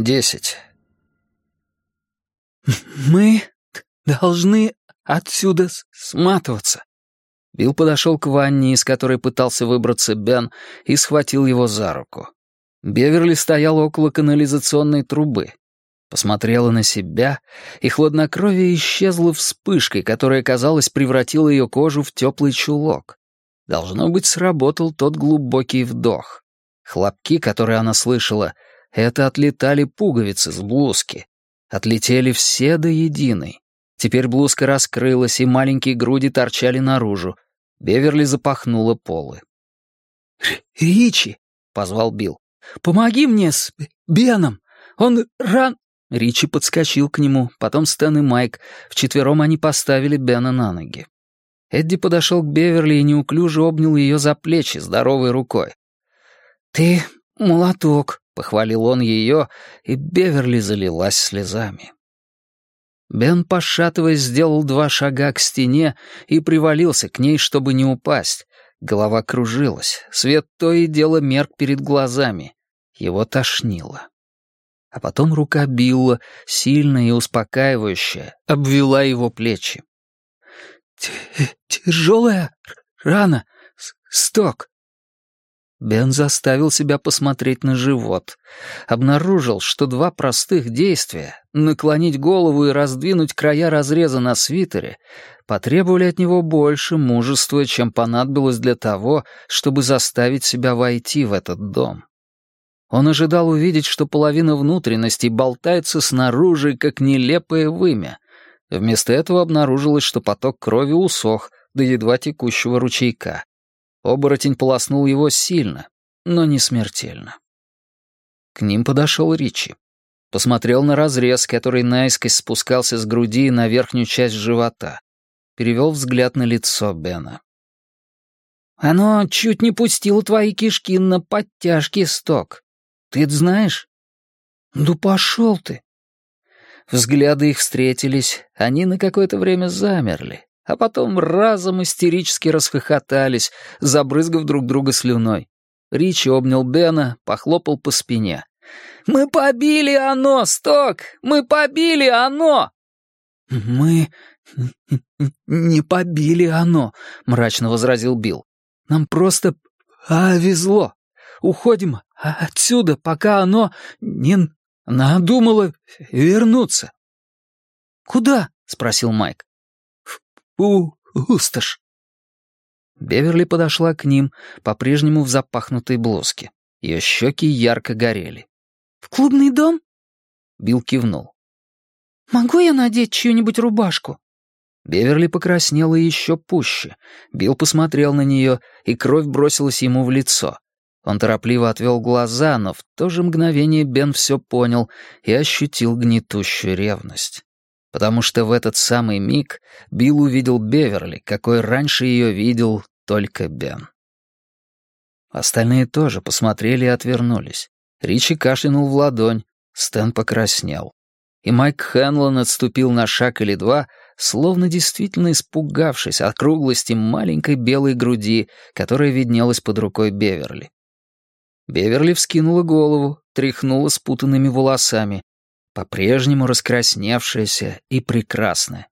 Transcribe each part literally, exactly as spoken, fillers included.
Десять. «Мы должны отсюда сматываться». Билл подошел к ванне, из которой пытался выбраться Бен, и схватил его за руку. Беверли стоял около канализационной трубы. Посмотрела на себя, и хладнокровие исчезло вспышкой, которая, казалось, превратила ее кожу в теплый чулок. Должно быть, сработал тот глубокий вдох. Хлопки, которые она слышала, это отлетали пуговицы с блузки. Отлетели все до единой. Теперь блузка раскрылась, и маленькие груди торчали наружу. Беверли запахнула полы. «Ричи!» — позвал Билл. «Помоги мне с Беном! Он ран...» Ричи подскочил к нему, потом Стэн и Майк. Вчетвером они поставили Бена на ноги. Эдди подошел к Беверли и неуклюже обнял ее за плечи здоровой рукой. «Ты молоток», — похвалил он ее, и Беверли залилась слезами. Бен, пошатываясь, сделал два шага к стене и привалился к ней, чтобы не упасть. Голова кружилась, свет то и дело мерк перед глазами. Его тошнило. А потом рука Билла, сильная и успокаивающая, обвела его плечи. «Тяжелая рана, Сток». Бен заставил себя посмотреть на живот. Обнаружил, что два простых действия — наклонить голову и раздвинуть края разреза на свитере — потребовали от него больше мужества, чем понадобилось для того, чтобы заставить себя войти в этот дом. Он ожидал увидеть, что половина внутренностей болтается снаружи, как нелепое вымя. Вместо этого обнаружилось, что поток крови усох до едва текущего ручейка. Оборотень полоснул его сильно, но не смертельно. К ним подошел Ричи. Посмотрел на разрез, который наискось спускался с груди на верхнюю часть живота. Перевел взгляд на лицо Бена. «Оно чуть не пустило твои кишки на подтяжки, Сток. Ты это знаешь?» «Да пошел ты!» Взгляды их встретились, они на какое-то время замерли, а потом разом истерически расхохотались, забрызгав друг друга слюной. Ричи обнял Бена, похлопал по спине. «Мы побили оно, Сток! Мы побили оно!» «Мы не побили оно», — мрачно возразил Билл. «Нам просто повезло. Уходим отсюда, пока оно не надумало вернуться». «Куда?» — спросил Майк. «В пустошь». Беверли подошла к ним, по-прежнему в запахнутой блузке. Ее щеки ярко горели. «В клубный дом?» Билл кивнул. «Могу я надеть чью-нибудь рубашку?» Беверли покраснела еще пуще. Билл посмотрел на нее, и кровь бросилась ему в лицо. Он торопливо отвел глаза, но в то же мгновение Бен все понял и ощутил гнетущую ревность. Потому что в этот самый миг Билл увидел Беверли, какой раньше ее видел только Бен. Остальные тоже посмотрели и отвернулись. Ричи кашлянул в ладонь, Стэн покраснел. И Майк Хэнлон отступил на шаг или два, словно действительно испугавшись округлости маленькой белой груди, которая виднелась под рукой Беверли. Беверли вскинула голову, тряхнула спутанными волосами, по-прежнему раскрасневшаяся и прекрасная.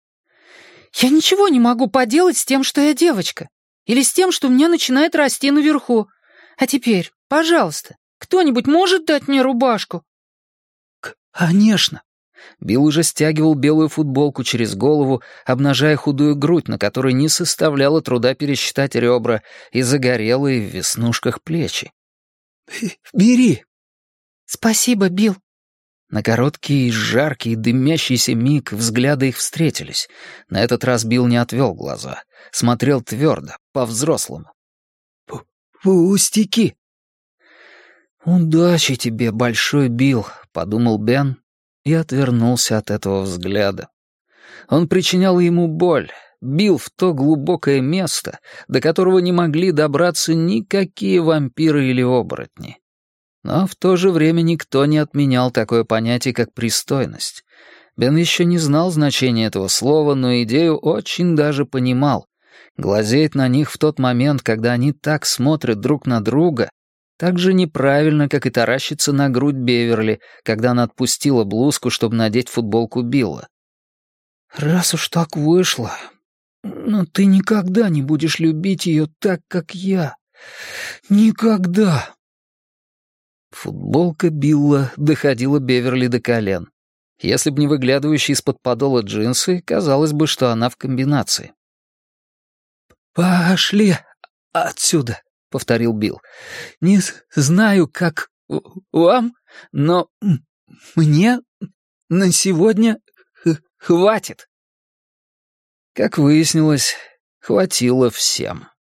«Я ничего не могу поделать с тем, что я девочка, или с тем, что у меня начинает расти наверху. А теперь, пожалуйста, кто-нибудь может дать мне рубашку?» «Конечно». Билл уже стягивал белую футболку через голову, обнажая худую грудь, на которой не составляло труда пересчитать ребра, и загорелые в веснушках плечи. «Бери». «Спасибо, Билл». На короткий, жаркий, дымящийся миг взгляды их встретились. На этот раз Билл не отвел глаза. Смотрел твердо, по-взрослому. «Пустяки». «Удачи тебе, большой Билл», — подумал Бен и отвернулся от этого взгляда. Он причинял ему боль, бил в то глубокое место, до которого не могли добраться никакие вампиры или оборотни. Но в то же время никто не отменял такое понятие, как пристойность. Бен еще не знал значения этого слова, но идею очень даже понимал. Глазеть на них в тот момент, когда они так смотрят друг на друга, Так же неправильно, как и таращиться на грудь Беверли, когда она отпустила блузку, чтобы надеть футболку Билла. «Раз уж так вышло, но ты никогда не будешь любить ее так, как я. Никогда!» Футболка Билла доходила Беверли до колен. Если бы не выглядывающие из-под подола джинсы, казалось бы, что она в комбинации. «Пошли отсюда», — повторил Билл. «Не знаю, как вам, но мне на сегодня хватит». Как выяснилось, хватило всем.